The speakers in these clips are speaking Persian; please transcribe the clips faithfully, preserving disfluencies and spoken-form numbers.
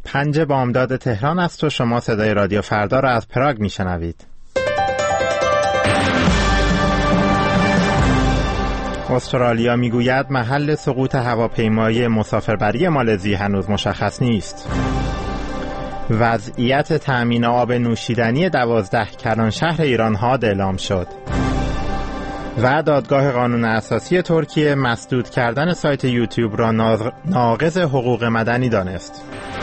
پنج بامداد تهران است و شما صدای رادیو فردا را از پراگ میشنوید. استرالیا میگوید محل سقوط هواپیمای مسافربری مالزی هنوز مشخص نیست. وضعیت تأمین آب نوشیدنی دوازده کلان شهر ایران حاد اعلام شد. و دادگاه قانون اساسی ترکیه مسدود کردن سایت یوتیوب را ناقض حقوق مدنی دانست.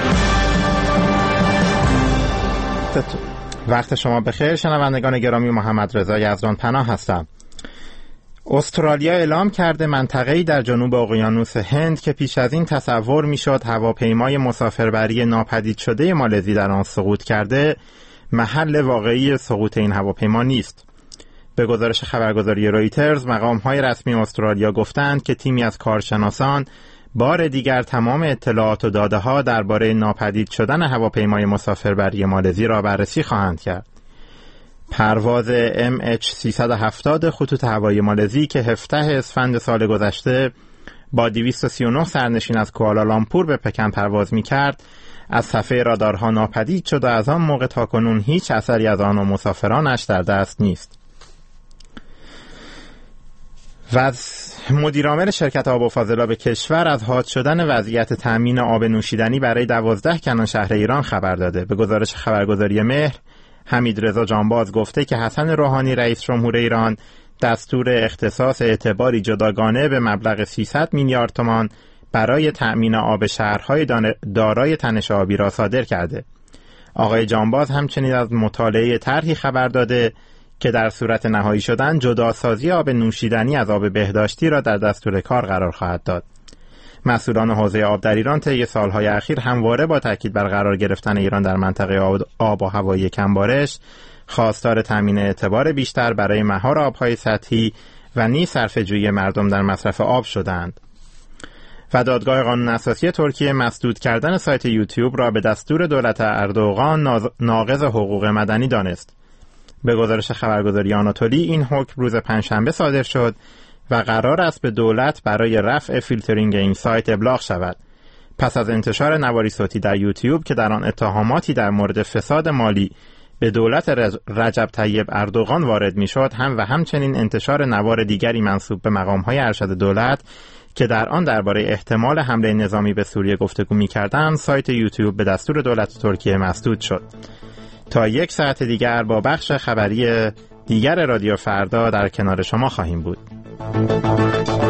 وقت شما بخیر شنوندگان گرامی، محمد رضا یزدان پناه هستم. استرالیا اعلام کرده منطقه‌ای در جنوب اقیانوس هند که پیش از این تصور میشد هواپیمای مسافربری ناپدید شده مالزی در آن سقوط کرده، محل واقعی سقوط این هواپیما نیست. به گزارش خبرگزاری رویترز، مقام‌های رسمی استرالیا گفتند که تیمی از کارشناسان بار دیگر تمام اطلاعات و داده‌ها درباره ناپدید شدن هواپیمای مسافربری مالزی را بررسی خواهند کرد. پرواز ام اچ سیصد و هفتاد خطوط هوایی مالزی که هفدهم اسفند سال گذشته با دویست و سی و نه سرنشین از کوالالامپور به پکن پرواز می‌کرد، از صفحه رادارها ناپدید شد و از آن موقع تاکنون هیچ اثری از آن و مسافرانش در دست نیست. و مدیرعامل شرکت آب و فاضلاب کشور از حاد شدن وضعیت تامین آب نوشیدنی برای دوازده کلان شهر ایران خبر داده. به گزارش خبرگزاری مهر، حمیدرضا جانباز گفته که حسن روحانی رئیس جمهور ایران دستور اختصاص اعتباری جداگانه به مبلغ سیصد میلیارد تومان برای تأمین آب شهرهای دارای تنش آبی را صادر کرده. آقای جانباز همچنین از مطالعه طرحی خبر داده که در صورت نهایی شدن جداسازی آب نوشیدنی از آب بهداشتی را در دستور کار قرار خواهد داد. مسئولان حوزه آب در ایران طی سالهای اخیر همواره با تاکید بر قرار گرفتن ایران در منطقه آب و هوایی کمبارش خواستار تامین اعتبار بیشتر برای مهار آبهای سطحی و نیز صرفه‌جویی مردم در مصرف آب شدند. و دادگاه قانون اساسی ترکیه مسدود کردن سایت یوتیوب را به دستور دولت اردوغان ناقض حقوق مدنی دانست. به گزارش خبرگزاری آناتولی، این حکم روز پنجشنبه صادر شد و قرار است به دولت برای رفع فیلترینگ این سایت ابلاغ شود. پس از انتشار نواری صوتی در یوتیوب که در آن اتهاماتی در مورد فساد مالی به دولت رجب طیب اردوغان وارد می‌شد، هم و همچنین انتشار نوار دیگری منسوب به مقام‌های ارشد دولت که در آن درباره احتمال حمله نظامی به سوریه گفتگو می‌کردند، سایت یوتیوب به دستور دولت ترکیه مسدود شد. تا یک ساعت دیگر با بخش خبری دیگر رادیو فردا در کنار شما خواهیم بود.